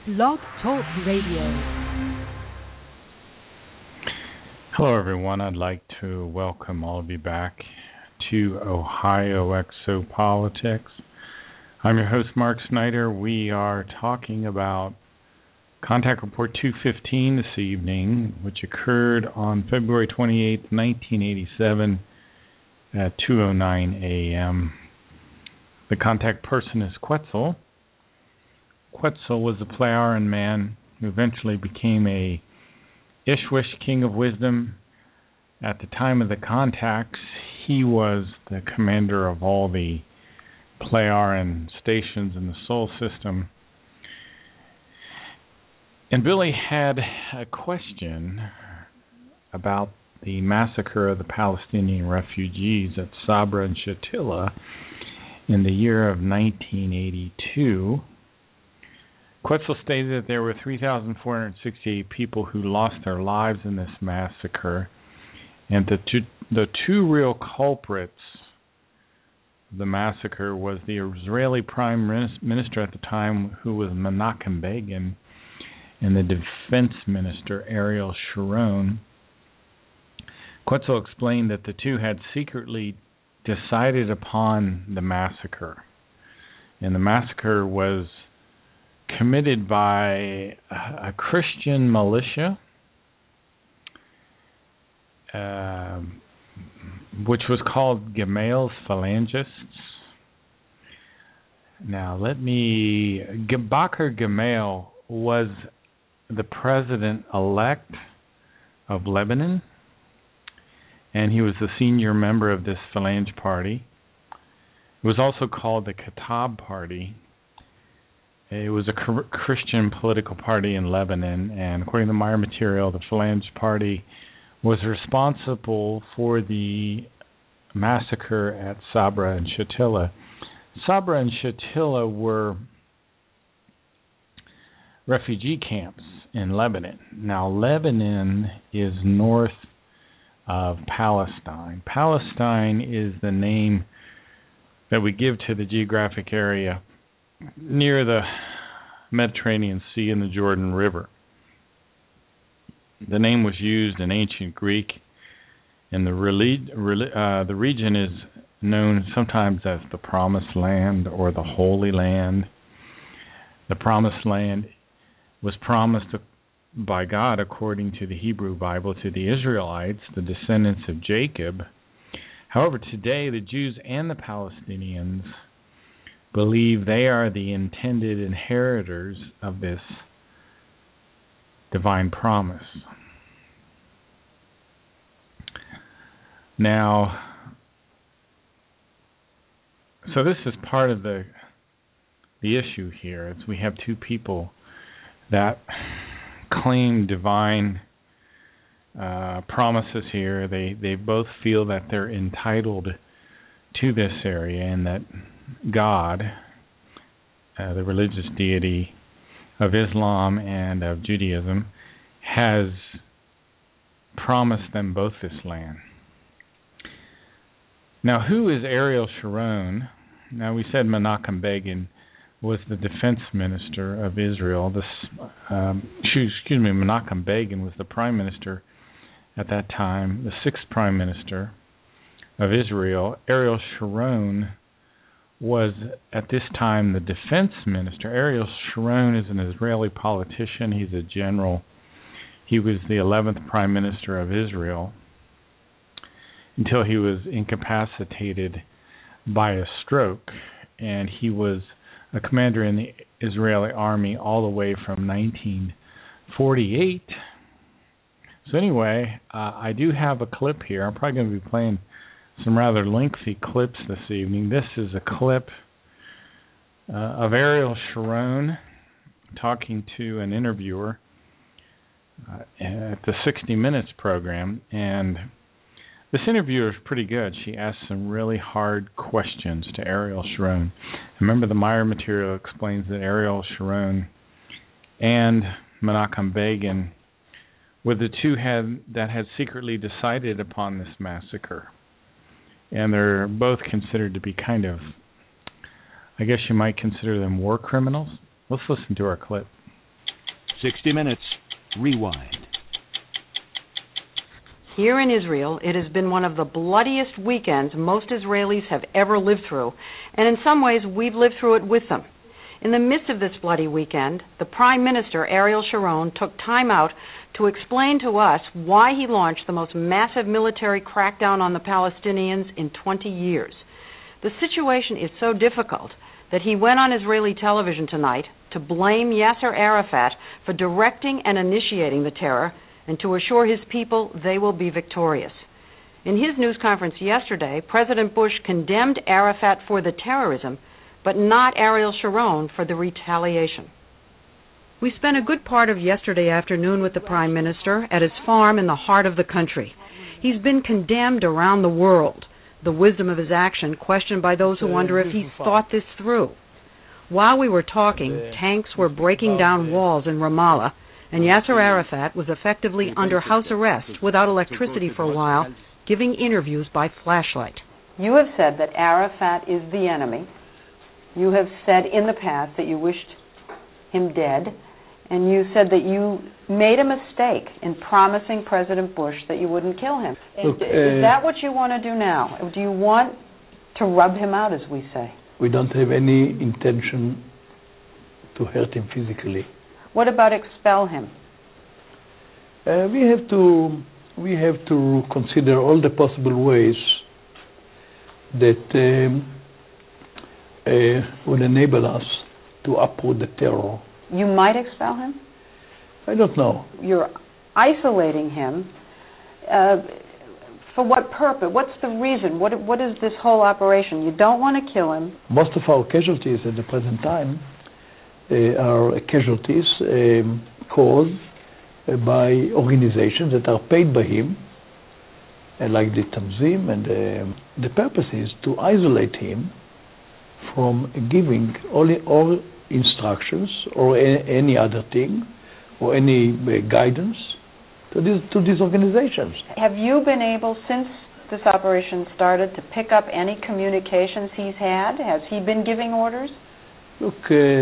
Blog Talk Radio. Hello, everyone. I'd like to welcome all of you back to Ohio Exopolitics. I'm your host, Mark Snyder. We are talking about Contact Report 215 this evening, which occurred on February 28, 1987 at 2:09 a.m. The contact person is Quetzal. Quetzal was a Plejaren man who eventually became a Ishwish King of Wisdom. At the time of the contacts, he was the commander of all the Plejaren stations in the Sol system. And Billy had a question about the massacre of the Palestinian refugees at Sabra and Shatila in the year of 1982. Quetzal stated that there were 3,468 people who lost their lives in this massacre, and the two real culprits of the massacre was the Israeli Prime Minister at the time, who was Menachem Begin, and the Defense Minister, Ariel Sharon. Quetzal explained that the two had secretly decided upon the massacre, and the massacre was committed by a Christian militia, which was called Gamel's Phalangists. Now, Bakr Gamel was the president-elect of Lebanon, and he was the senior member of this Phalange party. It was also called the Katab Party. It was a Christian political party in Lebanon, and according to Meyer material, the Phalange Party was responsible for the massacre at Sabra and Shatila. Sabra and Shatila were refugee camps in Lebanon. Now, Lebanon is north of Palestine. Palestine is the name that we give to the geographic area near the Mediterranean Sea and the Jordan River. The name was used in ancient Greek, and the region is known sometimes as the Promised Land or the Holy Land. The Promised Land was promised by God, according to the Hebrew Bible, to the Israelites, the descendants of Jacob. However, today the Jews and the Palestinians believe they are the intended inheritors of this divine promise. Now, so this is part of the issue here. Is we have two people that claim divine promises here. They both feel that they're entitled to this area, and that God, the religious deity of Islam and of Judaism, has promised them both this land. Now, who is Ariel Sharon? Now, we said Menachem Begin was the defense minister of Israel. Menachem Begin was the prime minister at that time, the sixth prime minister of Israel. Ariel Sharon was at this time the defense minister. Ariel Sharon is an Israeli politician. He's a general. He was the 11th prime minister of Israel until he was incapacitated by a stroke, and he was a commander in the Israeli army all the way from 1948. So anyway, I do have a clip here. I'm probably going to be playing some rather lengthy clips this evening. This is a clip of Ariel Sharon talking to an interviewer at the 60 Minutes program, and this interviewer is pretty good. She asked some really hard questions to Ariel Sharon. Remember, the Meyer material explains that Ariel Sharon and Menachem Begin were the two that had secretly decided upon this massacre. And they're both considered to be kind of, I guess you might consider them war criminals. Let's listen to our clip. 60 Minutes. Rewind. Here in Israel, it has been one of the bloodiest weekends most Israelis have ever lived through, and in some ways we've lived through it with them. In the midst of this bloody weekend, the Prime Minister, Ariel Sharon, took time out to explain to us why he launched the most massive military crackdown on the Palestinians in 20 years. The situation is so difficult that he went on Israeli television tonight to blame Yasser Arafat for directing and initiating the terror and to assure his people they will be victorious. In his news conference yesterday, President Bush condemned Arafat for the terrorism, but not Ariel Sharon for the retaliation. We spent a good part of yesterday afternoon with the Prime Minister at his farm in the heart of the country. He's been condemned around the world. The wisdom of his action questioned by those who wonder if he's thought this through. While we were talking, tanks were breaking down walls in Ramallah, and Yasser Arafat was effectively under house arrest without electricity for a while, giving interviews by flashlight. You have said that Arafat is the enemy. You have said in the past that you wished him dead, and you said that you made a mistake in promising President Bush that you wouldn't kill him. Look, is that what you want to do now? Do you want to rub him out, as we say? We don't have any intention to hurt him physically. What about expel him? We have to consider all the possible ways that will enable us to uproot the terror. You might expel him? I don't know. You're isolating him. For what purpose? What's the reason? What is this whole operation? You don't want to kill him. Most of our casualties at the present time are casualties caused by organizations that are paid by him, like the Tanzim, and the purpose is to isolate him from giving all instructions or any other thing or any guidance to these organizations. Have you been able, since this operation started, to pick up any communications he's had? Has he been giving orders? Look,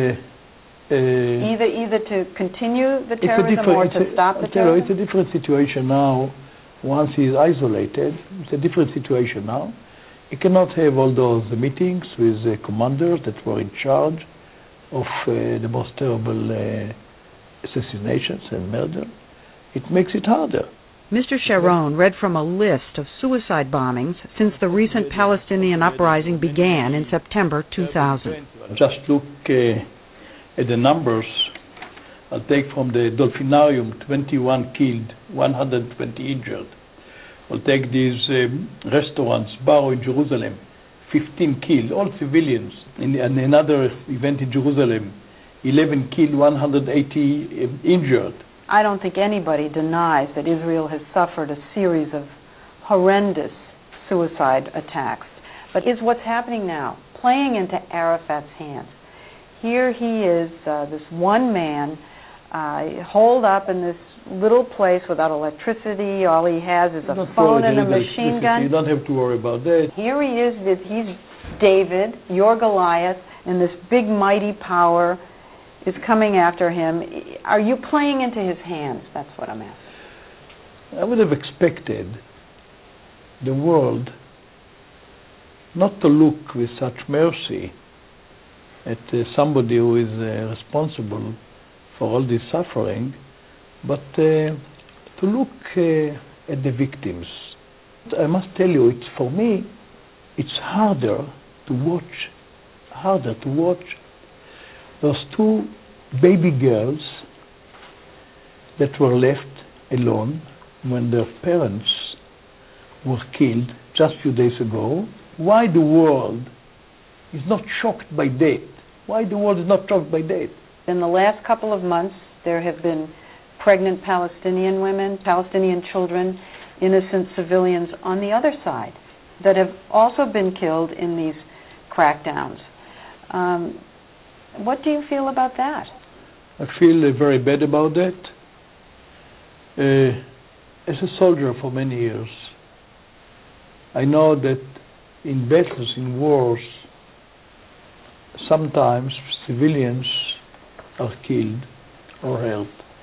either to continue the terrorism or to stop the terrorism? It's a different situation now. Once he is isolated, it's a different situation now. He cannot have all those meetings with commanders that were in charge of the most terrible assassinations and murder. It makes it harder. Mr. Sharon read from a list of suicide bombings since the recent Palestinian uprising began in September 2000. Just look at the numbers. I'll take from the Dolphinarium, 21 killed, 120 injured. I'll take these restaurants, Bar in Jerusalem, 15 killed, all civilians. In another event in Jerusalem, 11 killed, 180 injured. I don't think anybody denies that Israel has suffered a series of horrendous suicide attacks. But is what's happening now playing into Arafat's hands? Here he is, this one man, holed up in this little place without electricity. All he has is a phone and a machine gun. You don't have to worry about that. Here he is, he's David, you're Goliath, and this big mighty power is coming after him. Are you playing into his hands? That's what I'm asking. I would have expected the world not to look with such mercy at somebody who is responsible for all this suffering, but to look at the victims. I must tell you, for me, it's harder to watch those two baby girls that were left alone when their parents were killed just a few days ago. Why the world is not shocked by that? Why the world is not shocked by that? In the last couple of months, there have been pregnant Palestinian women, Palestinian children, innocent civilians on the other side that have also been killed in these crackdowns. What do you feel about that? I feel very bad about that. As a soldier for many years, I know that in battles, in wars, sometimes civilians are killed or hurt.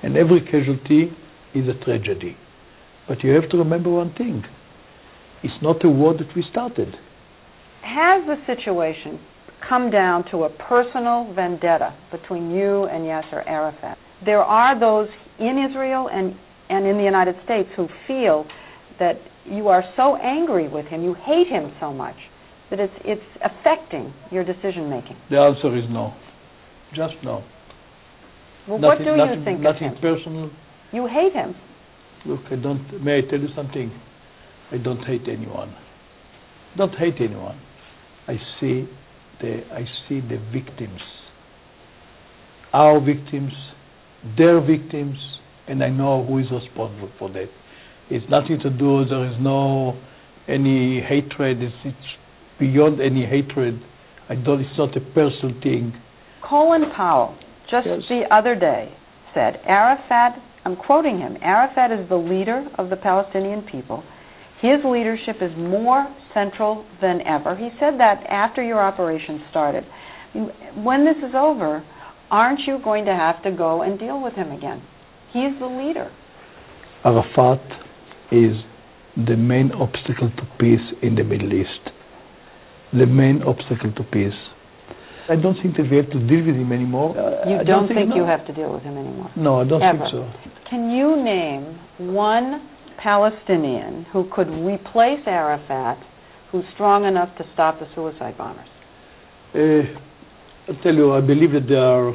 and every casualty is a tragedy. But you have to remember one thing. It's not a war that we started. Has the situation come down to a personal vendetta between you and Yasser Arafat? There are those in Israel and in the United States who feel that you are so angry with him, you hate him so much, that it's affecting your decision making. The answer is no. Just no. Well, what do you think of him? Nothing personal. You hate him. Look, may I tell you something? I don't hate anyone. Don't hate anyone. I see the victims. Our victims, their victims, and I know who is responsible for that. It's nothing to do, there is no any hatred, it's beyond any hatred. It's not a personal thing. Colin Powell, just the other day, said, Arafat, I'm quoting him, Arafat is the leader of the Palestinian people. His leadership is more central than ever. He said that after your operation started. When this is over, aren't you going to have to go and deal with him again? He's the leader. Arafat is the main obstacle to peace in the Middle East. The main obstacle to peace. I don't think that we have to deal with him anymore. You don't think you have to deal with him anymore? No, I don't think so. Can you name one Palestinian who could replace Arafat, who's strong enough to stop the suicide bombers? I'll tell you, I believe that there are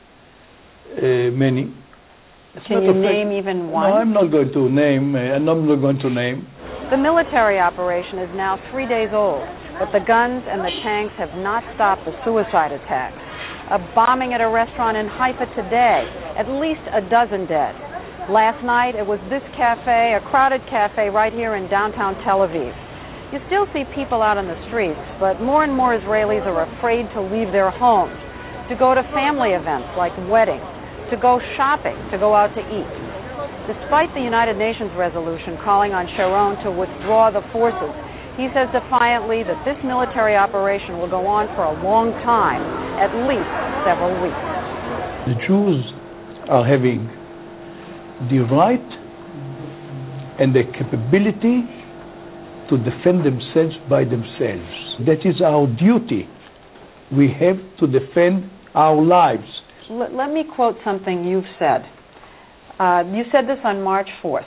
many. Can you name even one? No, I'm not going to name. I'm not going to name. The military operation is now 3 days old, but the guns and the tanks have not stopped the suicide attacks. A bombing at a restaurant in Haifa today, at least a dozen dead. Last night, it was this cafe, a crowded cafe right here in downtown Tel Aviv. You still see people out on the streets, but more and more Israelis are afraid to leave their homes, to go to family events like weddings, to go shopping, to go out to eat. Despite the United Nations resolution calling on Sharon to withdraw the forces, he says defiantly that this military operation will go on for a long time, at least several weeks. The Jews are having the right and the capability to defend themselves by themselves. That is our duty. We have to defend our lives. Let me quote something you've said. You said this on March 4th.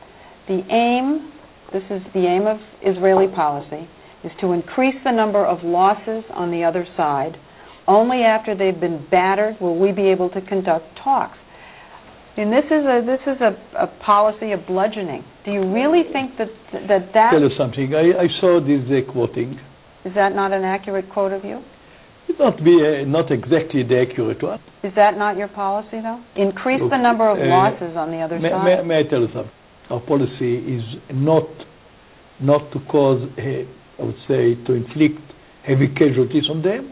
This is the aim of Israeli policy, is to increase the number of losses on the other side. Only after they've been battered will we be able to conduct talks. And this is a policy of bludgeoning. Do you really think that Tell you something. I saw this quoting. Is that not an accurate quote of you? It not exactly the accurate one. Is that not your policy, though? Increase the number of losses on the other side? May I tell you something? Our policy is not to cause, I would say, to inflict heavy casualties on them.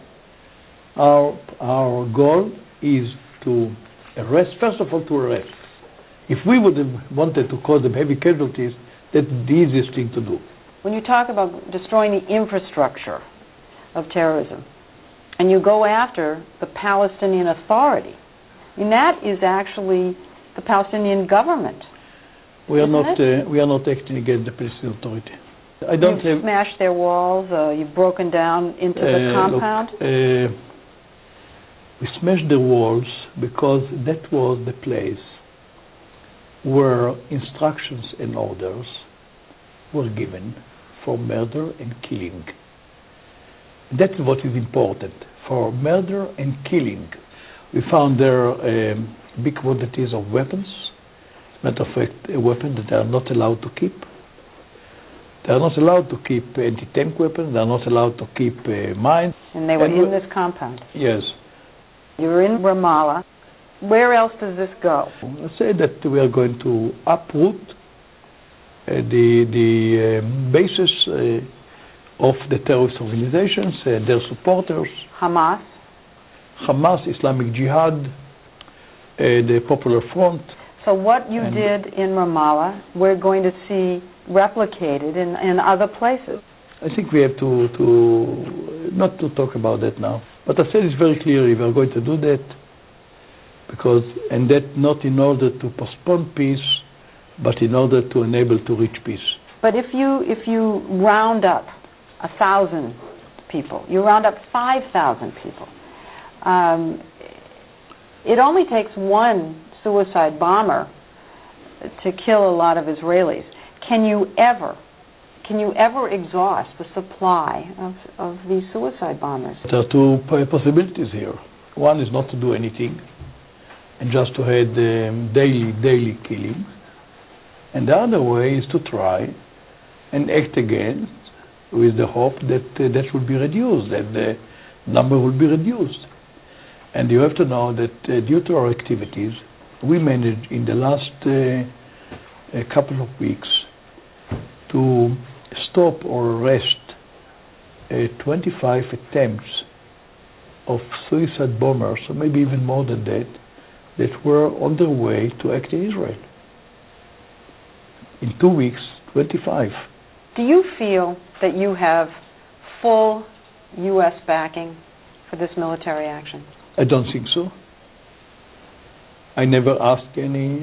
Our goal is to arrest, first of all, to arrest. If we would have wanted to cause them heavy casualties, that's the easiest thing to do. When you talk about destroying the infrastructure of terrorism, and you go after the Palestinian Authority, I mean, that is actually the Palestinian government. We are not acting against the Palestinian Authority. You've smashed their walls. You've broken down into the compound. Look, we smashed the walls because that was the place where instructions and orders were given for murder and killing. That's what is important. For murder and killing, we found there big quantities of weapons. Matter of fact, a weapon that they are not allowed to keep. They are not allowed to keep anti-tank weapons. They are not allowed to keep mines. And they were in this compound. Yes. You're in Ramallah. Where else does this go? I say that we are going to uproot the basis of the terrorist organizations and their supporters. Hamas, Islamic Jihad, the Popular Front. So what you did in Ramallah, we're going to see replicated in other places. I think we have to not to talk about that now. But I said it's very clearly we are going to do that and that not in order to postpone peace, but in order to enable to reach peace. But if you round up 1,000 people, you round up 5,000 people, it only takes one suicide bomber to kill a lot of Israelis. Can you ever exhaust the supply of these suicide bombers? There are two possibilities here. One is not to do anything and just to have daily killing. And the other way is to try and act again with the hope that that will be reduced, that the number will be reduced. And you have to know that due to our activities, we managed in the last couple of weeks to stop or arrest 25 attempts of suicide bombers, or maybe even more than that were on their way to act in Israel. In 2 weeks, 25. Do you feel that you have full U.S. backing for this military action? I don't think so. I never asked any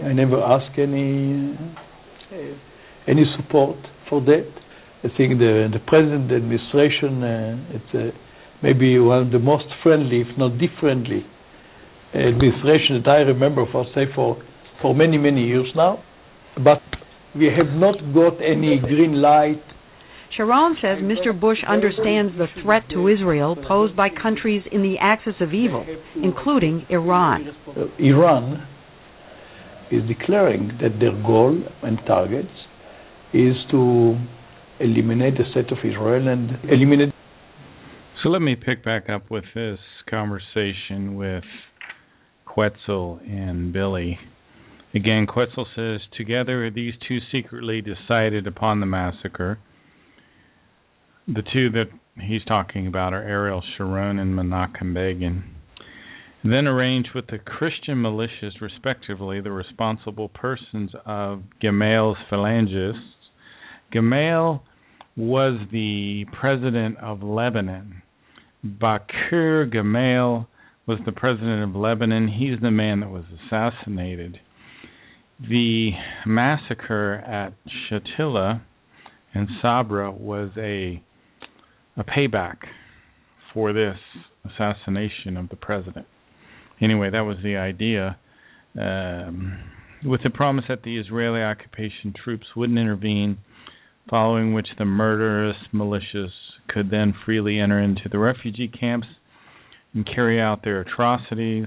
support for that. I think the president, the administration, it's maybe one of the most friendly, if not the friendly, administration that I remember for many, many years now. But we have not got any green light. Sharon says Mr. Bush understands the threat to Israel posed by countries in the axis of evil, including Iran. Iran is declaring that their goal and targets is to eliminate the state of Israel and eliminate. So let me pick back up with this conversation with Quetzal and Billy. Again, Quetzal says, together these two secretly decided upon the massacre. The two that he's talking about are Ariel Sharon and Menachem Begin. Then arranged with the Christian militias, respectively, the responsible persons of Gamal's phalangists. Gamal was the president of Lebanon. Bakr Gamal was the president of Lebanon. He's the man that was assassinated. The massacre at Shatila and Sabra was a payback for this assassination of the president. Anyway, that was the idea, with the promise that the Israeli occupation troops wouldn't intervene, following which the murderous militias could then freely enter into the refugee camps and carry out their atrocities.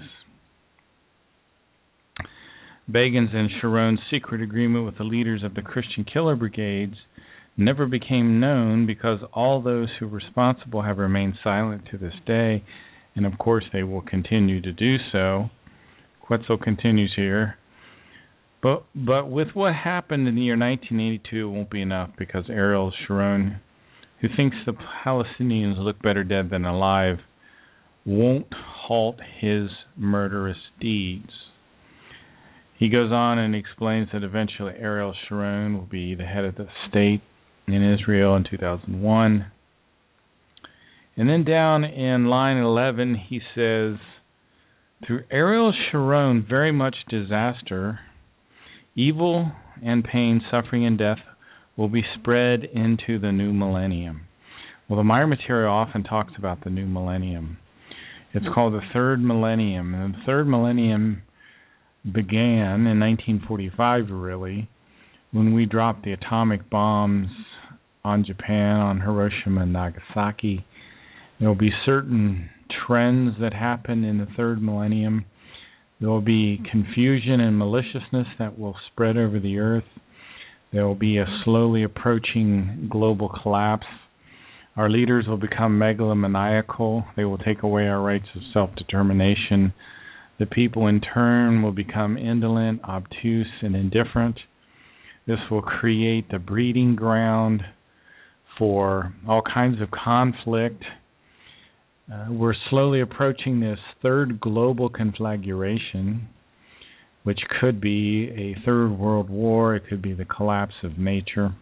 Begin's and Sharon's secret agreement with the leaders of the Christian killer brigades never became known because all those who were responsible have remained silent to this day, and of course they will continue to do so. Quetzal continues here. But with what happened in the year 1982, it won't be enough, because Ariel Sharon, who thinks the Palestinians look better dead than alive, won't halt his murderous deeds. He goes on and explains that eventually Ariel Sharon will be the head of the state in Israel in 2001. And then down in line 11, he says, through Ariel Sharon, very much disaster, evil and pain, suffering and death will be spread into the new millennium. Well, the Meyer material often talks about the new millennium. It's called the third millennium. And the third millennium began in 1945, really, when we dropped the atomic bombs on Japan, on Hiroshima and Nagasaki. There will be certain trends that happen in the third millennium. There will be confusion and maliciousness that will spread over the earth. There will be a slowly approaching global collapse. Our leaders will become megalomaniacal. They will take away our rights of self-determination. The people in turn will become indolent, obtuse, and indifferent. This will create the breeding ground for all kinds of conflict. We're slowly approaching this third global conflagration, which could be a third world war. It could be the collapse of nature.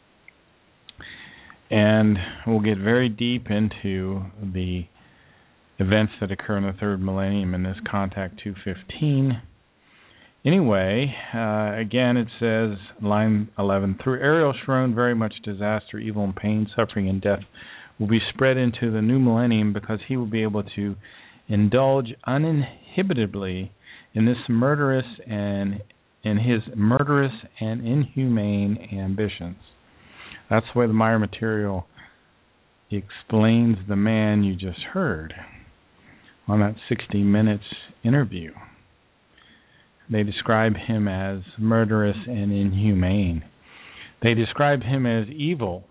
And we'll get very deep into the events that occur in the third millennium in this Contact 215. Anyway, again it says, line 11, through Ariel Sharon, very much disaster, evil and pain, suffering and death will be spread into the new millennium because he will be able to indulge uninhibitedly in this murderous and in his murderous and inhumane ambitions. That's why the Meyer material explains the man you just heard on that 60 Minutes interview. They describe him as murderous and inhumane. They describe him as evil.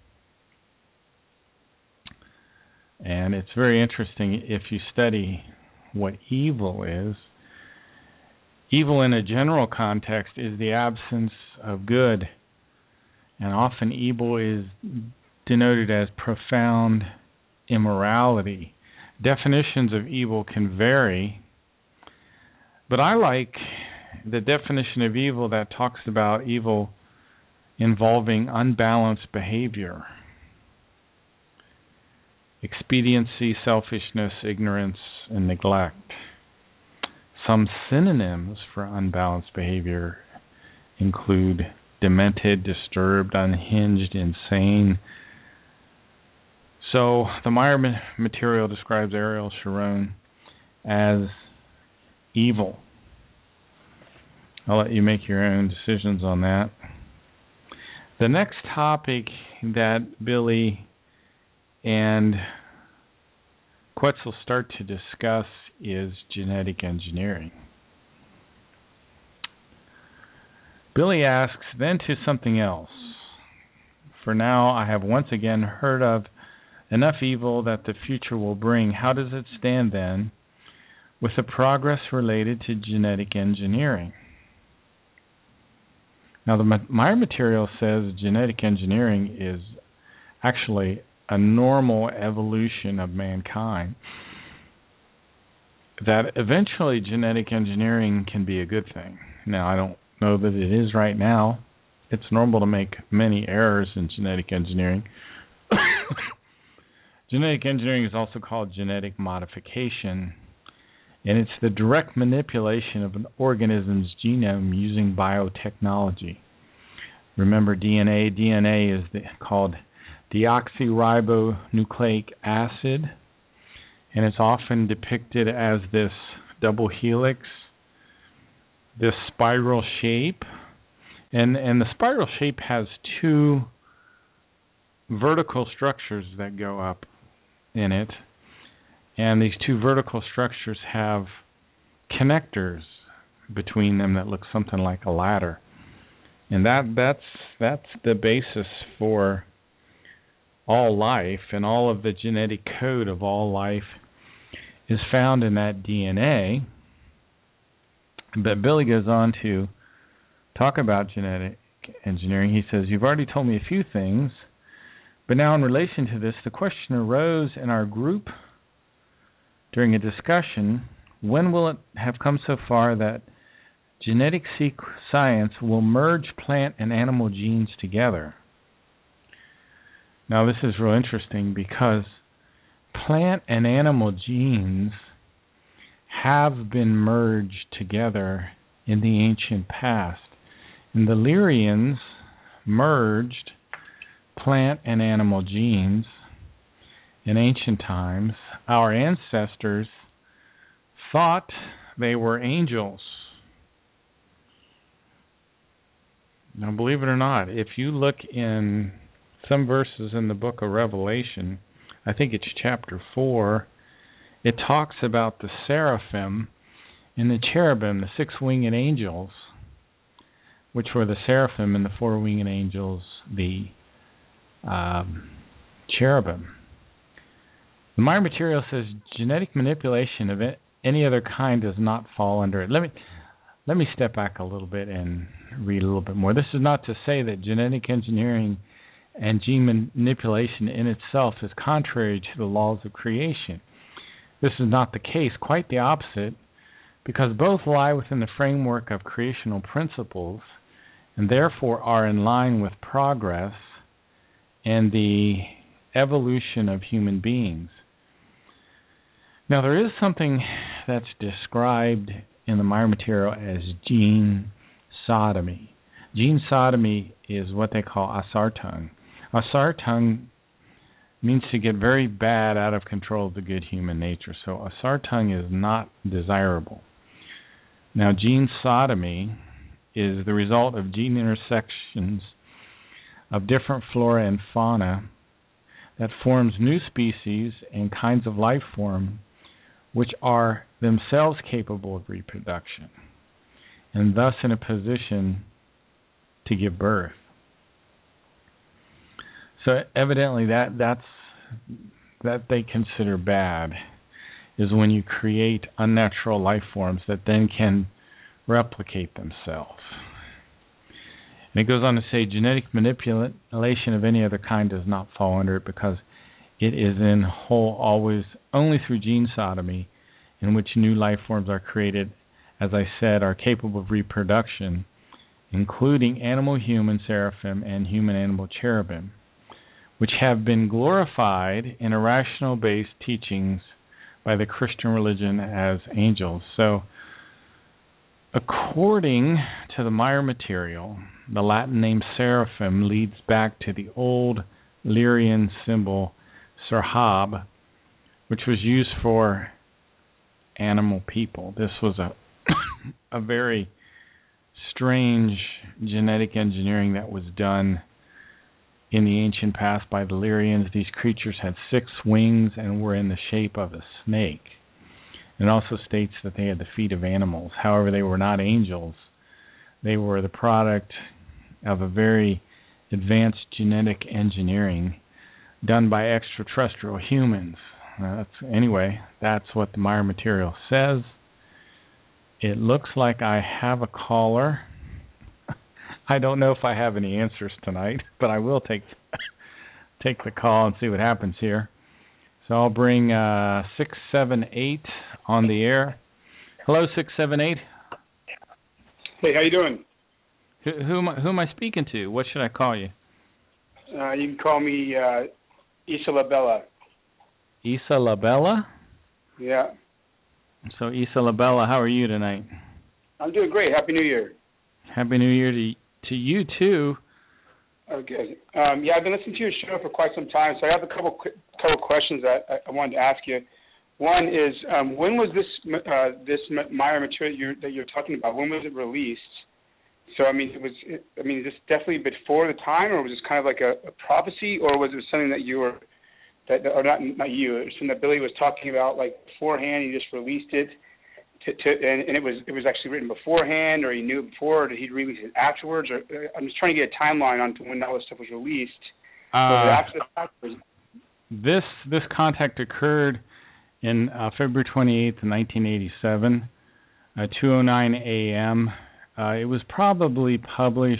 And it's very interesting if you study what evil is. Evil in a general context is the absence of good. And often evil is denoted as profound immorality. Definitions of evil can vary, but I like the definition of evil that talks about evil involving unbalanced behavior, expediency, selfishness, ignorance, and neglect. Some synonyms for unbalanced behavior include demented, disturbed, unhinged, insane. So the Meyer material describes Ariel Sharon as evil. I'll let you make your own decisions on that. The next topic that Billy and Quetzal start to discuss is genetic engineering. Billy asks, then to something else. For now, I have once again heard of enough evil that the future will bring. How does it stand then with the progress related to genetic engineering? Now, the Meyer material says genetic engineering is actually a normal evolution of mankind. That eventually genetic engineering can be a good thing. Now, I don't know that it is right now. It's normal to make many errors in genetic engineering. Genetic engineering is also called genetic modification, and it's the direct manipulation of an organism's genome using biotechnology. Remember DNA? DNA is called deoxyribonucleic acid, and it's often depicted as this double helix, this spiral shape, and the spiral shape has two vertical structures that go up in it, and these two vertical structures have connectors between them that look something like a ladder, and that's the basis for all life, and all of the genetic code of all life is found in that DNA. But Billy goes on to talk about genetic engineering. He says, you've already told me a few things, but now in relation to this, the question arose in our group during a discussion, when will it have come so far that genetic science will merge plant and animal genes together? Now this is real interesting because plant and animal genes have been merged together in the ancient past. And the Lyrians merged plant and animal genes in ancient times. Our ancestors thought they were angels. Now, believe it or not, if you look in some verses in the book of Revelation, I think it's chapter 4, it talks about the seraphim and the cherubim, the six-winged angels, which were the seraphim, and the four-winged angels, the cherubim. The Meyer material says genetic manipulation of any other kind does not fall under it. Let me step back a little bit and read a little bit more. This is not to say that genetic engineering and gene manipulation in itself is contrary to the laws of creation. This is not the case, quite the opposite, because both lie within the framework of creational principles and therefore are in line with progress and the evolution of human beings. Now, there is something that's described in the Mire material as gene sodomy. Gene sodomy is what they call asartung. Asartung means to get very bad, out of control of the good human nature. So asartung is not desirable. Now, gene sodomy is the result of gene intersections of different flora and fauna that forms new species and kinds of life form which are themselves capable of reproduction and thus in a position to give birth. So evidently that they consider bad is when you create unnatural life forms that then can replicate themselves. And it goes on to say genetic manipulation of any other kind does not fall under it because it is in whole always only through gene sodomy, in which new life forms are created, as I said, are capable of reproduction, including animal-human seraphim and human-animal cherubim, which have been glorified in irrational-based teachings by the Christian religion as angels. So, according to the Mire material, the Latin name seraphim leads back to the old Lyrian symbol Serhab, which was used for animal people. This was a very strange genetic engineering that was done in the ancient past by the Lyrians. These creatures had 6 wings and were in the shape of a snake. It also states that they had the feet of animals. However, they were not angels. They were the product of a very advanced genetic engineering done by extraterrestrial humans. That's what the Mire material says. It looks like I have a caller. I don't know if I have any answers tonight, but I will take the call and see what happens here. So I'll bring 678 on the air. Hello, 678. Hey, how you doing? Who am I speaking to? What should I call you? You can call me Issa Labella. Issa Labella? Yeah. So, Issa Labella, how are you tonight? I'm doing great. Happy New Year. Happy New Year to you, too. Okay. Yeah, I've been listening to your show for quite some time, so I have a couple questions that I wanted to ask you. One is, when was this Mire material that you're talking about? When was it released? So, is this definitely before the time, or was this kind of like a prophecy, or was it something that you were, or not you, it was something that Billy was talking about like beforehand? He just released it, and it was actually written beforehand, or he knew it before, or did he release it afterwards? Or I'm just trying to get a timeline on when all this stuff was released. After the fact, this contact occurred in February 28th, 1987, 2:09 a.m. It was probably published,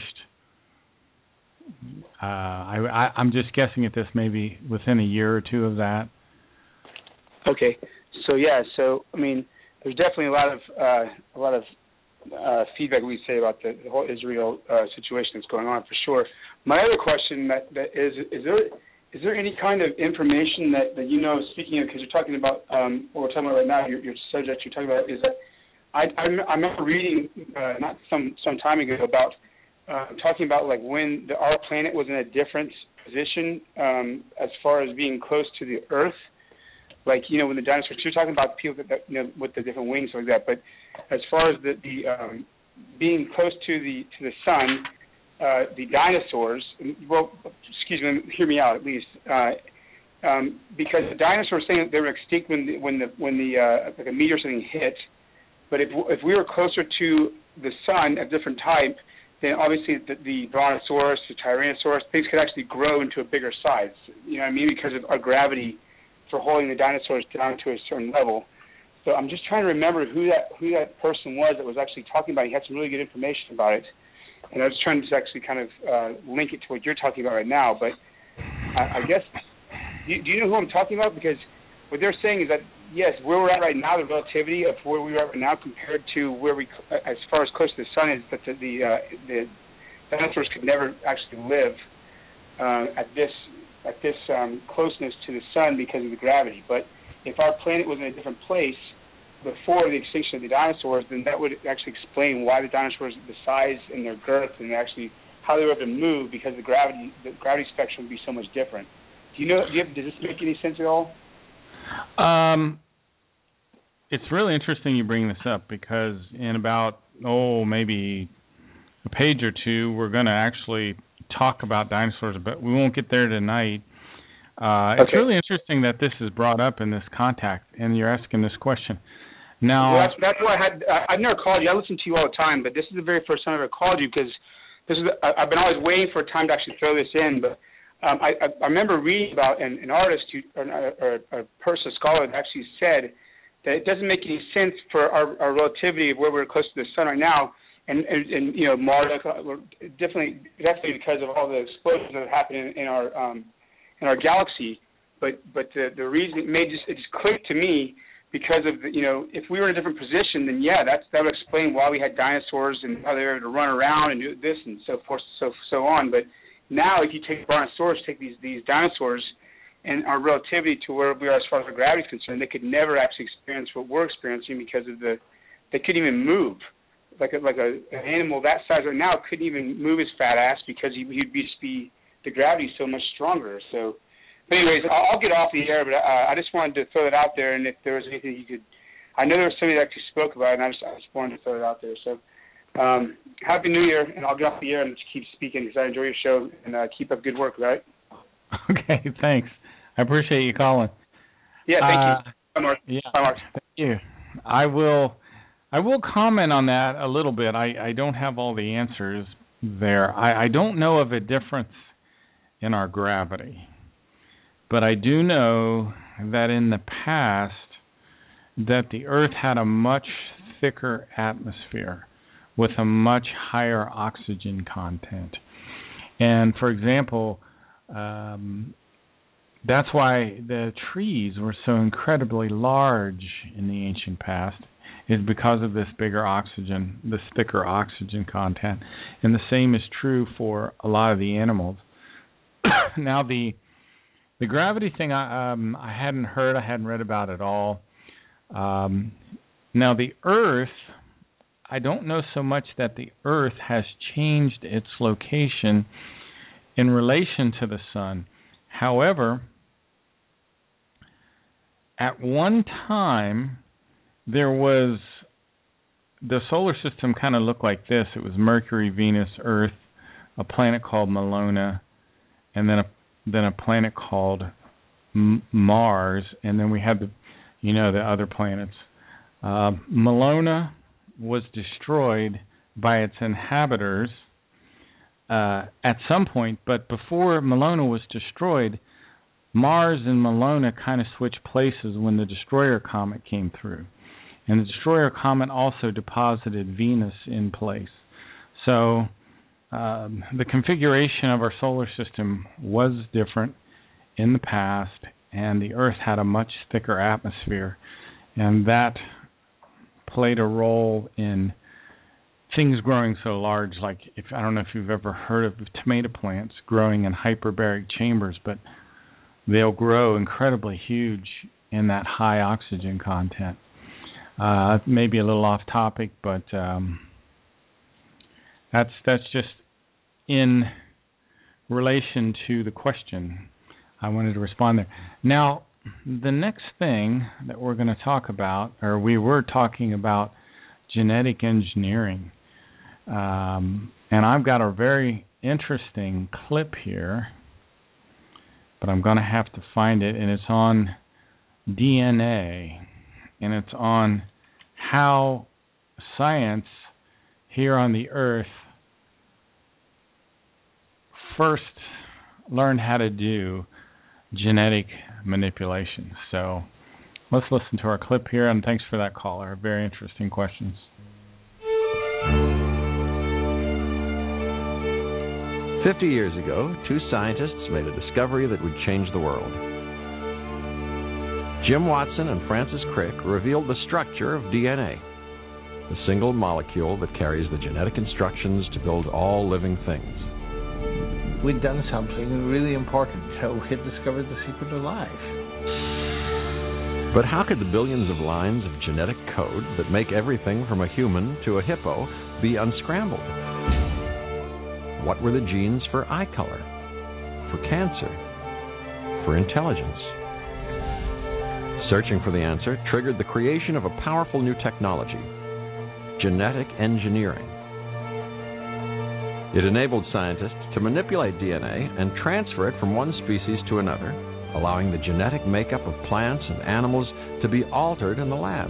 I'm just guessing at this, maybe within a year or two of that. Okay. There's definitely a lot of feedback we say about the whole Israel situation that's going on, for sure. My other question is there any kind of information that you know, speaking of, because you're talking about what we're talking about right now, your subject you're talking about, is that I remember reading not some time ago about talking about like when our planet was in a different position as far as being close to the Earth, like when the dinosaurs. You're talking about people that with the different wings like that, but as far as the being close to the sun, the dinosaurs. Well, excuse me, hear me out at least. Because the dinosaurs saying that they were extinct when the like a meteor or something hit. But if we were closer to the sun at different type, then obviously the Brontosaurus, the Tyrannosaurus, things could actually grow into a bigger size. You know what I mean? Because of our gravity for holding the dinosaurs down to a certain level. So I'm just trying to remember who that person was that was actually talking about it. He had some really good information about it. And I was trying to actually kind of link it to what you're talking about right now. But I guess, do you know who I'm talking about? Because what they're saying is that, yes, where we're at right now, the relativity of where we are right now compared to where we, as far as close to the sun, is that the dinosaurs could never actually live at this closeness to the sun because of the gravity. But if our planet was in a different place before the extinction of the dinosaurs, then that would actually explain why the dinosaurs, the size and their girth, and actually how they were able to move, because the gravity spectrum would be so much different. Does this make any sense at all? It's really interesting you bring this up, because in about, maybe a page or two, we're going to actually talk about dinosaurs, but we won't get there tonight. It's really interesting that this is brought up in this contact, and you're asking this question. Now, well, that's why I've never called you. I listen to you all the time, but this is the very first time I've ever called you, because I've been always waiting for a time to actually throw this in. But I remember reading about an artist or a person, a scholar, that actually said that it doesn't make any sense for our relativity of where we're close to the sun right now, and Mars, definitely because of all the explosions that are happening in our galaxy. But the reason it just clicked to me, because of if we were in a different position, then that would explain why we had dinosaurs and how they were able to run around and do this and so forth, so on. But now, if you take Brontosaurus, take these dinosaurs, and our relativity to where we are as far as our gravity is concerned, they could never actually experience what we're experiencing, because of they couldn't even move. Like an animal that size right now couldn't even move his fat ass, because he'd be the gravity so much stronger. So. But anyways, I'll get off the air, but I just wanted to throw it out there, and if there was anything you could, I know there was somebody that actually spoke about it, and I just wanted to throw it out there. So, Happy New Year, and I'll get off the air and just keep speaking, because I enjoy your show, and keep up good work, right? Okay, thanks. I appreciate you calling. Yeah, thank you. Bye, Mark. Yeah, bye, Mark. Thank you. I will comment on that a little bit. I don't have all the answers there. I don't know of a difference in our gravity. But I do know that in the past that the Earth had a much thicker atmosphere with a much higher oxygen content. And, for example, that's why the trees were so incredibly large in the ancient past, is because of this thicker oxygen content. And the same is true for a lot of the animals. Now, the gravity thing, I hadn't heard, I hadn't read about at all. Now, the Earth, I don't know so much that the Earth has changed its location in relation to the sun. However, at one time, there was, the solar system kind of looked like this. It was Mercury, Venus, Earth, a planet called Malona, and then a planet called Mars, and then we had the other planets. Malona was destroyed by its inhabitants at some point, but before Malona was destroyed, Mars and Malona kind of switched places when the Destroyer Comet came through. And the Destroyer Comet also deposited Venus in place. So the configuration of our solar system was different in the past, and the Earth had a much thicker atmosphere, and that played a role in things growing so large. Like, I don't know if you've ever heard of tomato plants growing in hyperbaric chambers, but they'll grow incredibly huge in that high oxygen content. Maybe a little off topic, but that's just in relation to the question. I wanted to respond there. Now, the next thing that we're going to talk about, or we were talking about, genetic engineering. And I've got a very interesting clip here, but I'm going to have to find it, and it's on DNA, and it's on how science here on the Earth first learned how to do genetic manipulation. So let's listen to our clip here, and thanks for that caller. Very interesting questions. "50 years ago, two scientists made a discovery that would change the world. Jim Watson and Francis Crick revealed the structure of DNA, the single molecule that carries the genetic instructions to build all living things. We'd done something really important. We had discovered the secret of life. But how could the billions of lines of genetic code that make everything from a human to a hippo be unscrambled? What were the genes for eye color, for cancer, for intelligence? Searching for the answer triggered the creation of a powerful new technology, genetic engineering. It enabled scientists to manipulate DNA and transfer it from one species to another, allowing the genetic makeup of plants and animals to be altered in the lab.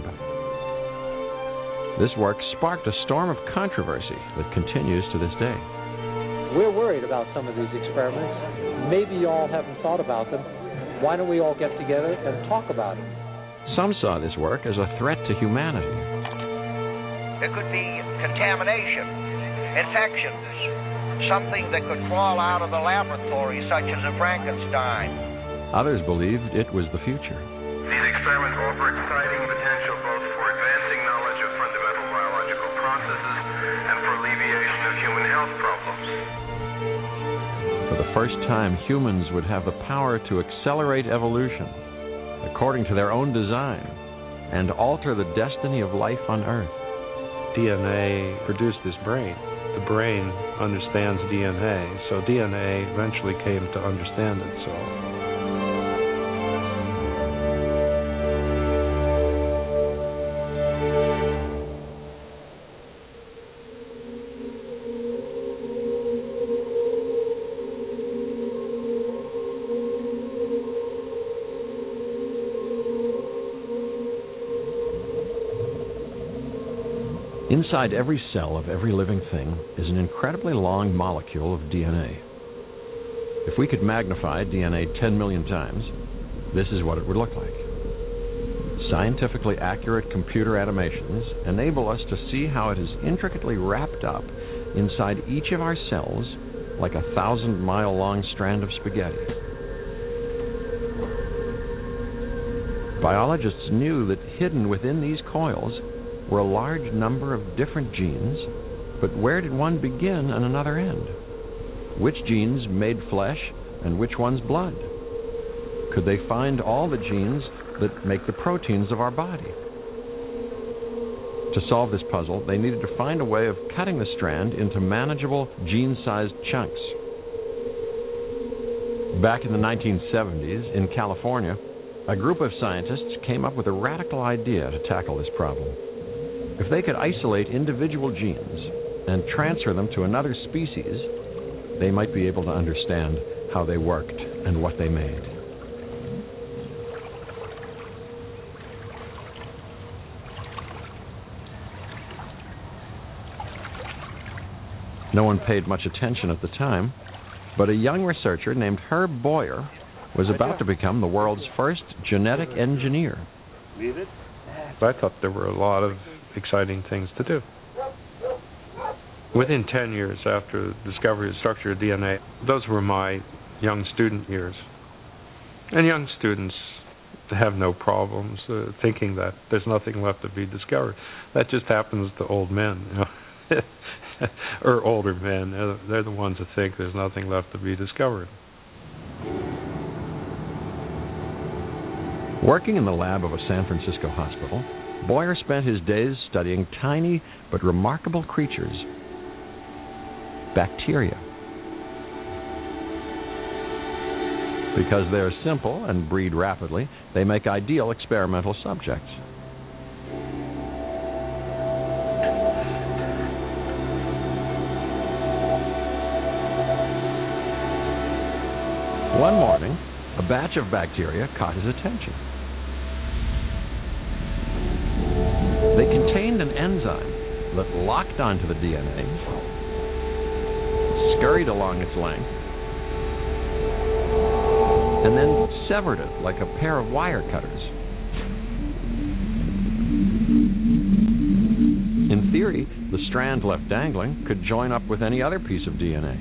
This work sparked a storm of controversy that continues to this day. We're worried about some of these experiments. Maybe you all haven't thought about them. Why don't we all get together and talk about it? Some saw this work as a threat to humanity. There could be contamination, infections, something that could crawl out of the laboratory, such as a Frankenstein. Others believed it was the future. These experiments offer exciting potential both for advancing knowledge of fundamental biological processes and for alleviation of human health problems. For the first time, humans would have the power to accelerate evolution according to their own design and alter the destiny of life on Earth. DNA produced this brain. The brain understands DNA, so DNA eventually came to understand it. Inside every cell of every living thing is an incredibly long molecule of DNA. If we could magnify DNA 10 million times, this is what it would look like. Scientifically accurate computer animations enable us to see how it is intricately wrapped up inside each of our cells like a 1,000-mile-long strand of spaghetti. Biologists knew that hidden within these coils were a large number of different genes, but where did one begin and another end? Which genes made flesh and which ones blood? Could they find all the genes that make the proteins of our body? To solve this puzzle, they needed to find a way of cutting the strand into manageable gene-sized chunks. Back in the 1970s, in California, a group of scientists came up with a radical idea to tackle this problem. If they could isolate individual genes and transfer them to another species, they might be able to understand how they worked and what they made. No one paid much attention at the time, but a young researcher named Herb Boyer was about to become the world's first genetic engineer. I thought there were a lot of exciting things to do. Within 10 years after the discovery of the structure of DNA, those were my young student years. And young students have no problems thinking that there's nothing left to be discovered. That just happens to old men, you know, or older men. They're the ones that think there's nothing left to be discovered. Working in the lab of a San Francisco hospital, Boyer spent his days studying tiny but remarkable creatures, bacteria. Because they're simple and breed rapidly, they make ideal experimental subjects. One morning, a batch of bacteria caught his attention. They contained an enzyme that locked onto the DNA, scurried along its length, and then severed it like a pair of wire cutters. In theory, the strand left dangling could join up with any other piece of DNA.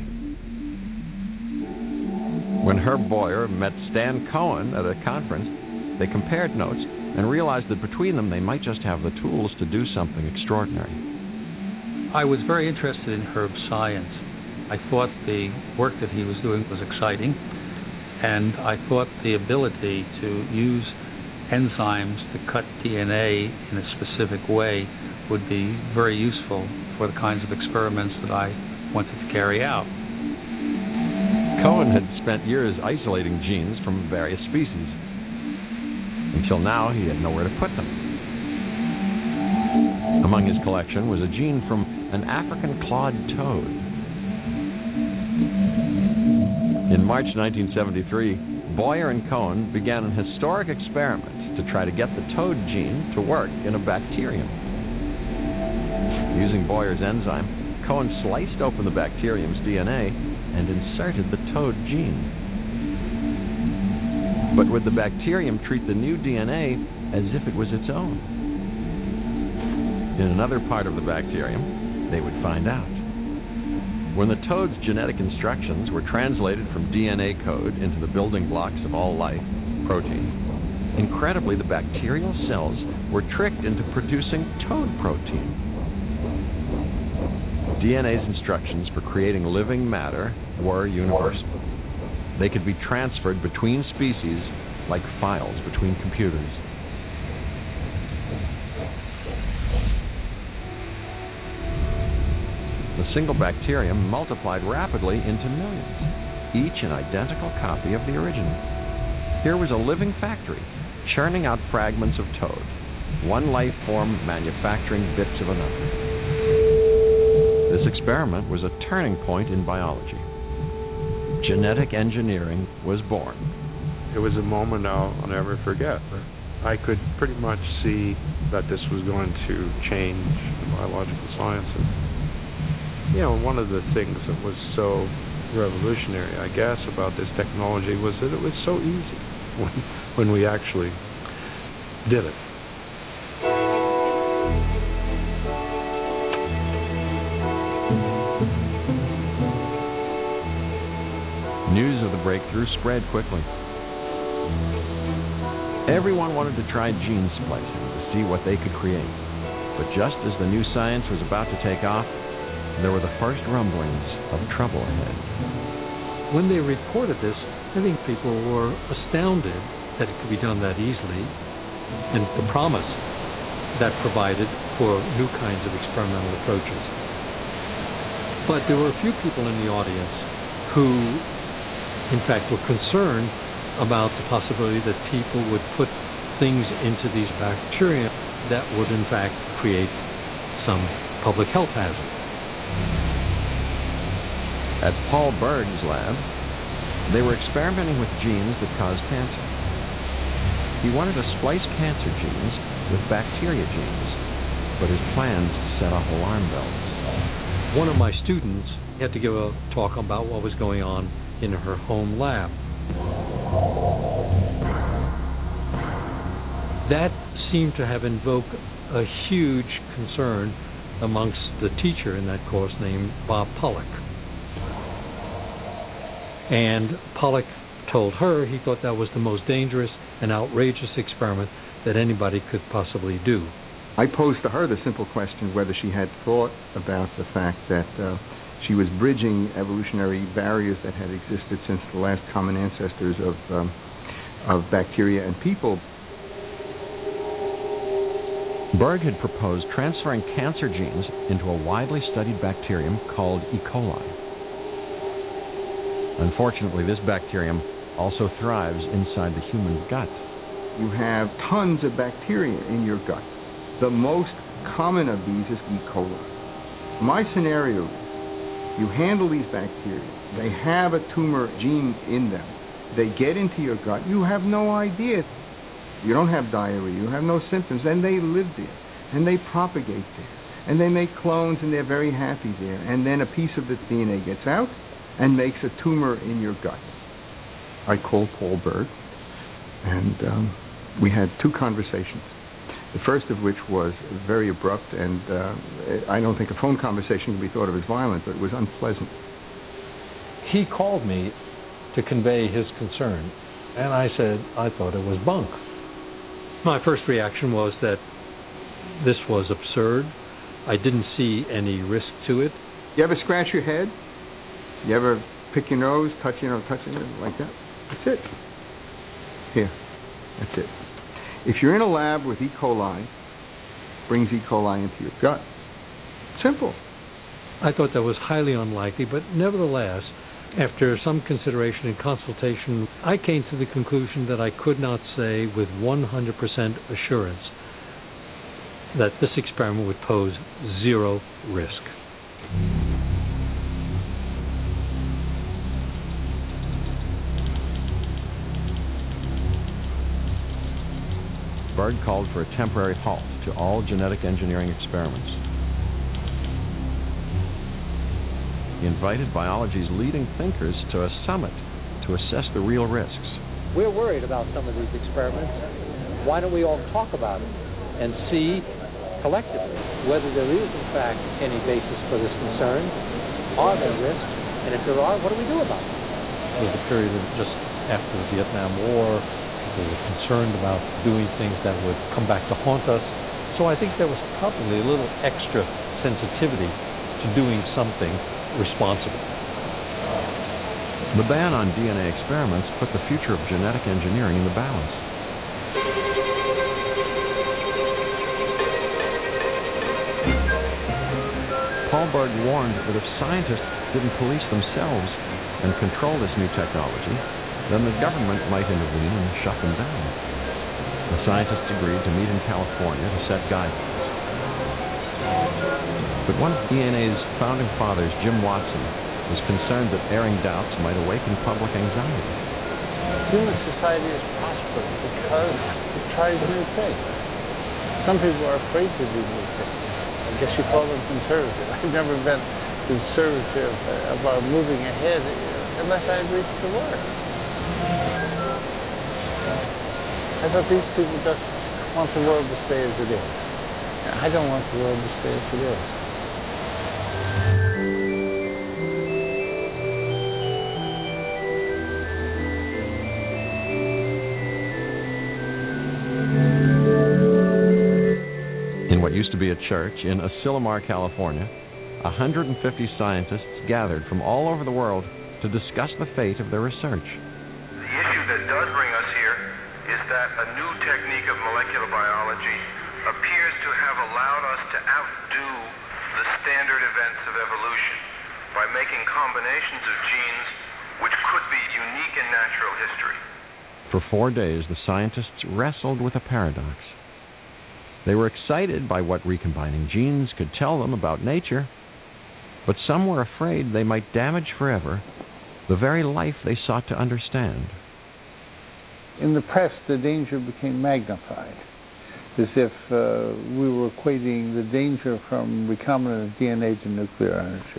When Herb Boyer met Stan Cohen at a conference, they compared notes and realized that between them they might just have the tools to do something extraordinary. I was very interested in Herb's science. I thought the work that he was doing was exciting, and I thought the ability to use enzymes to cut DNA in a specific way would be very useful for the kinds of experiments that I wanted to carry out. Cohen had spent years isolating genes from various species. Until now, he had nowhere to put them. Among his collection was a gene from an African clawed toad. In March 1973, Boyer and Cohen began an historic experiment to try to get the toad gene to work in a bacterium. Using Boyer's enzyme, Cohen sliced open the bacterium's DNA and inserted the toad gene. But would the bacterium treat the new DNA as if it was its own? In another part of the bacterium, they would find out. When the toad's genetic instructions were translated from DNA code into the building blocks of all life, protein, incredibly, the bacterial cells were tricked into producing toad protein. DNA's instructions for creating living matter were universal. They could be transferred between species like files between computers. The single bacterium multiplied rapidly into millions, each an identical copy of the original. Here was a living factory, churning out fragments of toad, one life form manufacturing bits of another. This experiment was a turning point in biology. Genetic engineering was born. It was a moment I'll never forget. I could pretty much see that this was going to change the biological sciences. You know, one of the things that was so revolutionary, I guess, about this technology was that it was so easy when we actually did it. News of the breakthrough spread quickly. Everyone wanted to try gene splicing to see what they could create. But just as the new science was about to take off, there were the first rumblings of trouble ahead. When they reported this, I think people were astounded that it could be done that easily, and the promise that provided for new kinds of experimental approaches. But there were a few people in the audience who, in fact, were concerned about the possibility that people would put things into these bacteria that would, in fact, create some public health hazard. At Paul Berg's lab, they were experimenting with genes that cause cancer. He wanted to splice cancer genes with bacteria genes, but his plans set off alarm bells. One of my students had to give a talk about what was going on in her home lab. That seemed to have invoked a huge concern amongst the teacher in that course named Bob Pollock. And Pollock told her he thought that was the most dangerous and outrageous experiment that anybody could possibly do. I posed to her the simple question whether she had thought about the fact that she was bridging evolutionary barriers that had existed since the last common ancestors of bacteria and people. Berg had proposed transferring cancer genes into a widely studied bacterium called E. coli. Unfortunately, this bacterium also thrives inside the human gut. You have tons of bacteria in your gut. The most common of these is E. coli. My scenario is you handle these bacteria. They have a tumor gene in them. They get into your gut. You have no idea. You don't have diarrhea. You have no symptoms. And they live there. And they propagate there. And they make clones, and they're very happy there. And then a piece of the DNA gets out and makes a tumor in your gut. I called Paul Berg, and we had two conversations. The first of which was very abrupt, and I don't think a phone conversation can be thought of as violent, but it was unpleasant. He called me to convey his concern, and I said I thought it was bunk. My first reaction was that this was absurd. I didn't see any risk to it. You ever scratch your head? You ever pick your nose, touching it like that? That's it. Here, that's it. If you're in a lab with E. coli, brings E. coli into your gut. Simple. I thought that was highly unlikely, but nevertheless, after some consideration and consultation, I came to the conclusion that I could not say with 100% assurance that this experiment would pose zero risk. Berg called for a temporary halt to all genetic engineering experiments. He invited biology's leading thinkers to a summit to assess the real risks. We're worried about some of these experiments. Why don't we all talk about it and see collectively whether there is, in fact, any basis for this concern? Are there risks? And if there are, what do we do about them? It was a period of just after the Vietnam War. People were concerned about doing things that would come back to haunt us. So I think there was probably a little extra sensitivity to doing something responsible. The ban on DNA experiments put the future of genetic engineering in the balance. Paul Berg warned that if scientists didn't police themselves and control this new technology, then the government might intervene and shut them down. The scientists agreed to meet in California to set guidelines. But one of DNA's founding fathers, Jim Watson, was concerned that airing doubts might awaken public anxiety. Human society is prosperous because it tries new things. Some people are afraid to do new things. I guess you call them conservative. I've never been conservative about moving ahead unless I agreed to work. I thought these people just want the world to stay as it is. I don't want the world to stay as it is. In what used to be a church in Asilomar, California, 150 scientists gathered from all over the world to discuss the fate of their research. The issue that does bring us here is that a new technique of molecular biology appears to have allowed us to outdo the standard events of evolution by making combinations of genes which could be unique in natural history. For 4 days, the scientists wrestled with a paradox. They were excited by what recombining genes could tell them about nature, but some were afraid they might damage forever the very life they sought to understand. In the press, the danger became magnified, as if we were equating the danger from recombinant DNA to nuclear energy.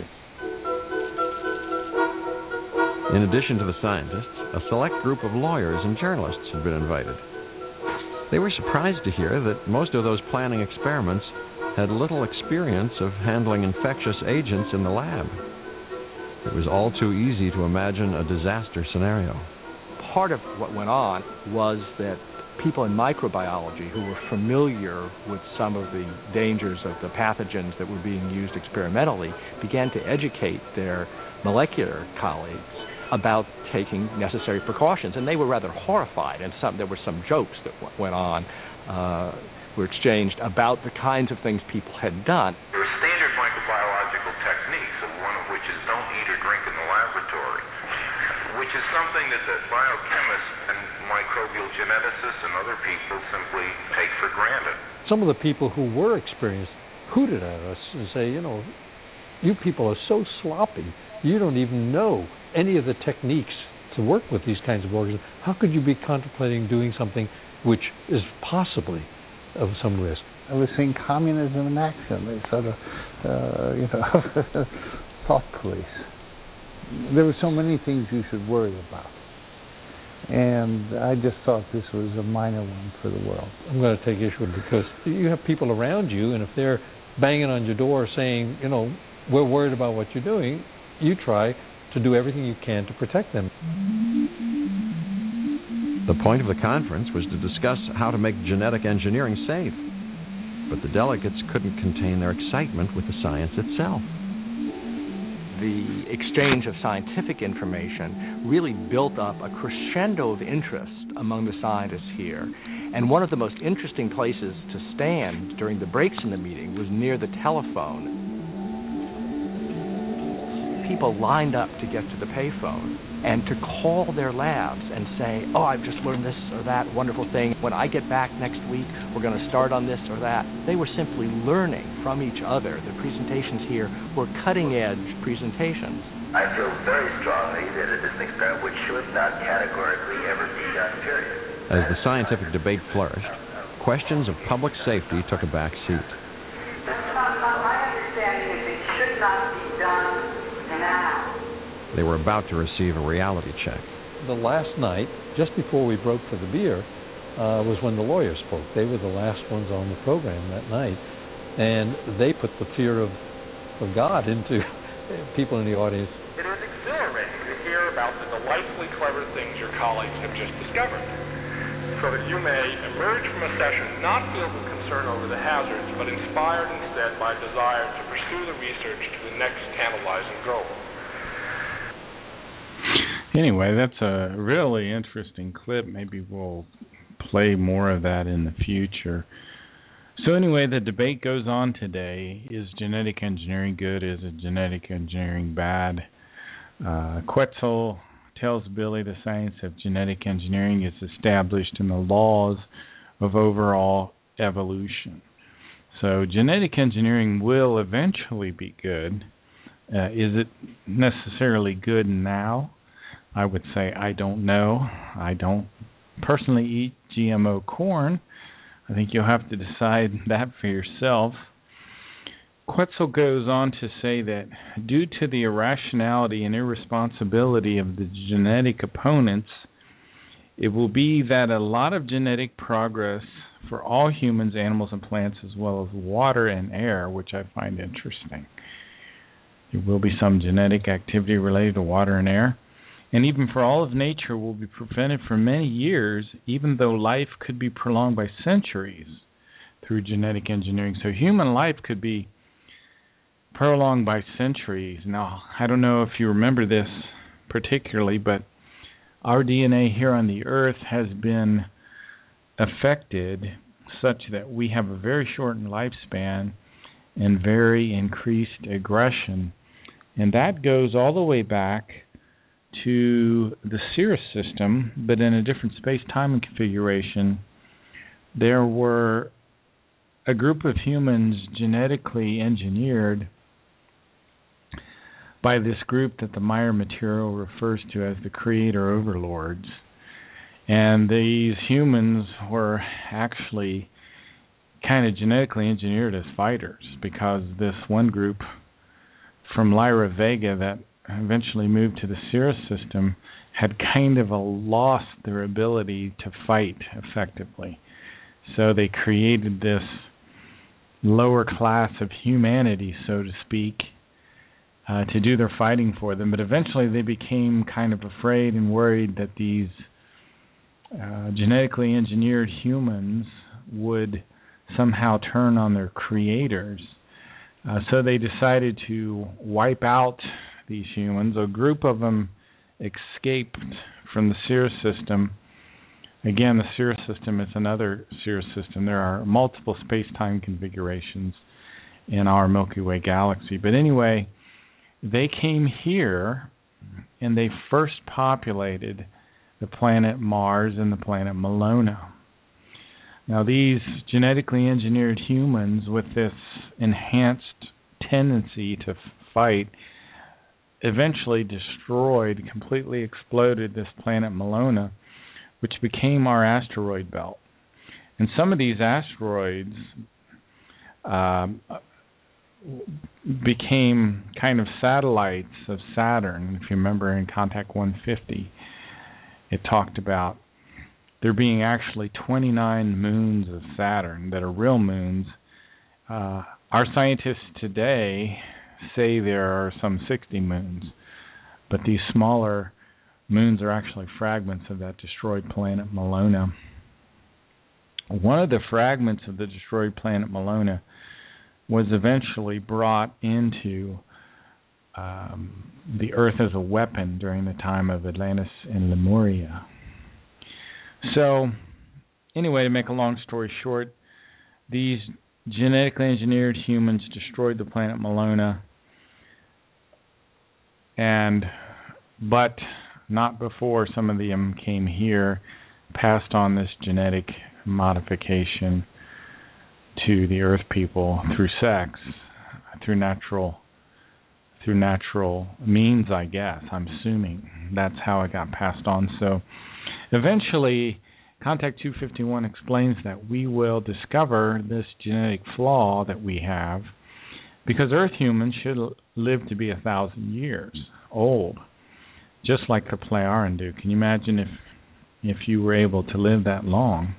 In addition to the scientists, a select group of lawyers and journalists had been invited. They were surprised to hear that most of those planning experiments had little experience of handling infectious agents in the lab. It was all too easy to imagine a disaster scenario. Part of what went on was that people in microbiology who were familiar with some of the dangers of the pathogens that were being used experimentally began to educate their molecular colleagues about taking necessary precautions, and they were rather horrified. And there were some jokes that went on, were exchanged about the kinds of things people had done. There are standard microbiological techniques, one of which is don't eat or drink in the laboratory, which is something that the biochemists and microbial geneticists and other people simply take for granted. Some of the people who were experienced hooted at us and say, you people are so sloppy. You don't even know any of the techniques to work with these kinds of organisms. How could you be contemplating doing something which is possibly of some risk? I was seeing communism in action. They sort of, thought police. There were so many things you should worry about. And I just thought this was a minor one for the world. I'm going to take issue with it because you have people around you, and if they're banging on your door saying, we're worried about what you're doing, you try to do everything you can to protect them. The point of the conference was to discuss how to make genetic engineering safe, but the delegates couldn't contain their excitement with the science itself. The exchange of scientific information really built up a crescendo of interest among the scientists here, And one of the most interesting places to stand during the breaks in the meeting was near the telephone. People lined up to get to the payphone and to call their labs and say, oh, I've just learned this or that wonderful thing. When I get back next week, we're going to start on this or that. They were simply learning from each other. The presentations here were cutting-edge presentations. I feel very strongly that it is an experiment which should not categorically ever be done, period. As the scientific debate flourished, questions of public safety took a back seat. My understanding is it should not be done now. They were about to receive a reality check. The last night, just before we broke for the beer, was when the lawyers spoke. They were the last ones on the program that night, and they put the fear of God into people in the audience. It is exhilarating to hear about the delightfully clever things your colleagues have just discovered, so that you may emerge from a session not filled with concern over the hazards, but inspired instead by a desire to pursue the research to the next tantalizing goal. Anyway, that's a really interesting clip. Maybe we'll play more of that in the future. So anyway, the debate goes on today. Is genetic engineering good? Is genetic engineering bad? Quetzal tells Billy the science of genetic engineering is established in the laws of overall evolution. So genetic engineering will eventually be good. Is it necessarily good now? I would say I don't know. I don't personally eat GMO corn. I think you'll have to decide that for yourself. Quetzal goes on to say that due to the irrationality and irresponsibility of the genetic opponents, it will be that a lot of genetic progress for all humans, animals, and plants, as well as water and air, which I find interesting. There will be some genetic activity related to water and air. And even for all of nature will be prevented for many years, even though life could be prolonged by centuries through genetic engineering. So human life could be prolonged by centuries. Now, I don't know if you remember this particularly, but our DNA here on the Earth has been affected such that we have a very shortened lifespan and very increased aggression. And that goes all the way back to the Cirrus system, but in a different space-time and configuration. There were a group of humans genetically engineered by this group that the Meyer material refers to as the creator overlords. And these humans were actually kind of genetically engineered as fighters, because this one group from Lyra Vega that eventually moved to the Cirrus system had kind of lost their ability to fight effectively. So they created this lower class of humanity, so to speak, to do their fighting for them. But eventually they became kind of afraid and worried that these genetically engineered humans would somehow turn on their creators. So they decided to wipe out these humans. A group of them escaped from the Cirrus system. Again, the Cirrus system is another Cirrus system. There are multiple space-time configurations in our Milky Way galaxy. But anyway, they came here and they first populated the planet Mars and the planet Malona. Now, these genetically engineered humans with this enhanced tendency to fight eventually completely exploded this planet Malona, which became our asteroid belt. And some of these asteroids became kind of satellites of Saturn. If you remember in Contact 150, it talked about there being actually 29 moons of Saturn that are real moons. Our scientists today say there are some 60 moons, but these smaller moons are actually fragments of that destroyed planet Malona. One of the fragments of the destroyed planet Malona was eventually brought into the Earth as a weapon during the time of Atlantis and Lemuria. So, anyway, to make a long story short, these genetically engineered humans destroyed the planet Malona, but not before some of them came here, passed on this genetic modification to the Earth people through sex, through natural means, I guess. I'm assuming that's how it got passed on. So eventually, Contact 251 explains that we will discover this genetic flaw that we have because Earth humans should live to be 1,000 years old, just like the Plejaren do. Can you imagine if you were able to live that long?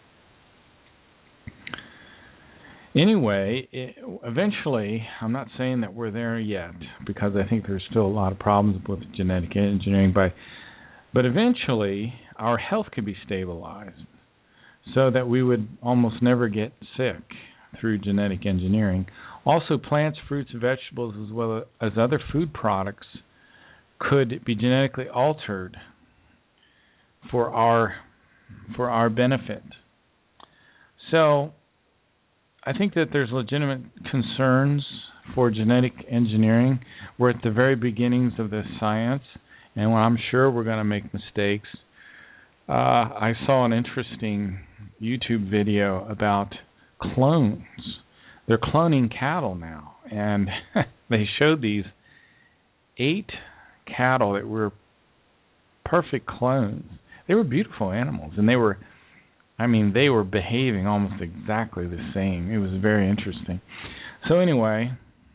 Anyway, eventually, I'm not saying that we're there yet because I think there's still a lot of problems with genetic engineering, but eventually our health could be stabilized so that we would almost never get sick through genetic engineering. Also, plants, fruits, and vegetables, as well as other food products, could be genetically altered for our benefit. So I think that there's legitimate concerns for genetic engineering. We're at the very beginnings of this science, and I'm sure we're going to make mistakes. I saw an interesting YouTube video about clones. They're cloning cattle now, and they showed these 8 cattle that were perfect clones. They were beautiful animals, and they were behaving almost exactly the same. It was very interesting. So anyway,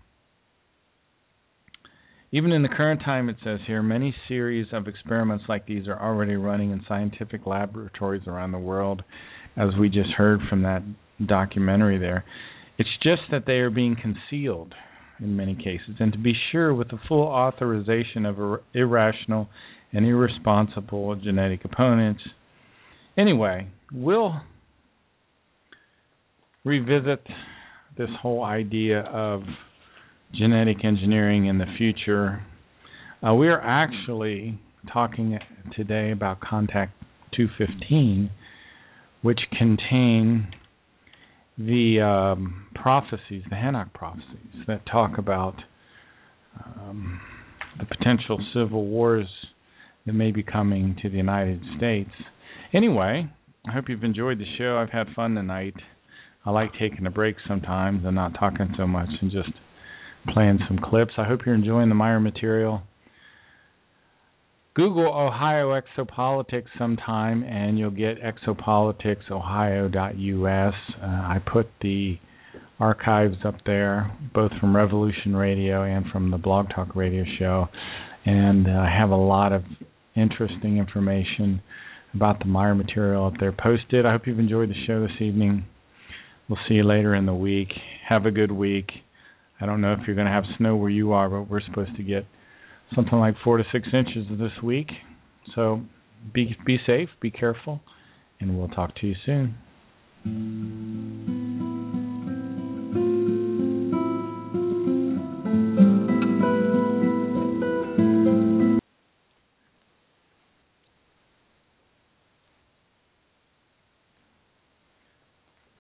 even in the current time, it says here, many series of experiments like these are already running in scientific laboratories around the world, as we just heard from that documentary there. It's just that they are being concealed in many cases, and to be sure, with the full authorization of irrational and irresponsible genetic opponents. Anyway, we'll revisit this whole idea of genetic engineering in the future. We are actually talking today about Contact 215, which contain the prophecies, the Hanok prophecies, that talk about the potential civil wars that may be coming to the United States. Anyway, I hope you've enjoyed the show. I've had fun tonight. I like taking a break sometimes and not talking so much and just playing some clips. I hope you're enjoying the Meyer material. Google Ohio Exopolitics sometime, and you'll get exopoliticsohio.us. I put the archives up there, both from Revolution Radio and from the Blog Talk Radio show. And I have a lot of interesting information about the Meyer material up there posted. I hope you've enjoyed the show this evening. We'll see you later in the week. Have a good week. I don't know if you're going to have snow where you are, but we're supposed to get something like 4 to 6 inches this week. So be safe, be careful, and we'll talk to you soon.